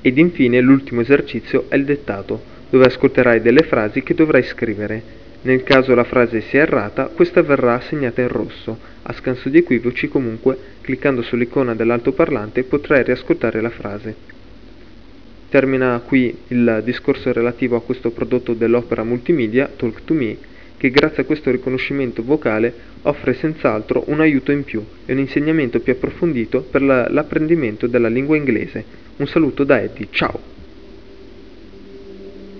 Ed infine l'ultimo esercizio è il dettato, dove ascolterai delle frasi che dovrai scrivere. Nel caso la frase sia errata, questa verrà segnata in rosso. A scanso di equivoci, comunque, cliccando sull'icona dell'altoparlante potrai riascoltare la frase. Termina qui il discorso relativo a questo prodotto dell'Opera Multimedia, Talk2Me, che grazie a questo riconoscimento vocale offre senz'altro un aiuto in più e un insegnamento più approfondito per l'apprendimento della lingua inglese. Un saluto da Eddie, ciao!